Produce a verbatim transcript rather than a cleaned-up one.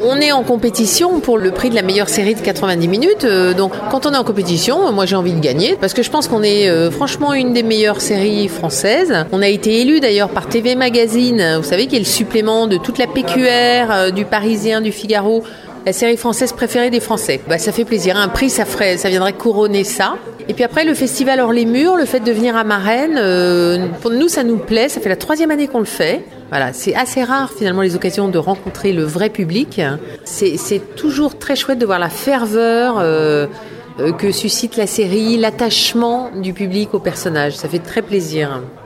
On est en compétition pour le prix de la meilleure série de quatre-vingt-dix minutes. Euh, donc, quand on est en compétition, moi j'ai envie de gagner parce que je pense qu'on est euh, franchement une des meilleures séries françaises. On a été élu d'ailleurs par T V Magazine, vous savez, qui est le supplément de toute la P Q R, euh, du Parisien, du Figaro. La série française préférée des Français. Bah, ça fait plaisir. Un prix, ça ferait, ça viendrait couronner ça. Et puis après, le festival Hors les Murs, le fait de venir à Marennes, euh, pour nous, ça nous plaît. Ça fait la troisième année qu'on le fait. Voilà, c'est assez rare finalement les occasions de rencontrer le vrai public. C'est, c'est toujours très chouette de voir la ferveur euh, euh, que suscite la série, l'attachement du public au personnage. Ça fait très plaisir.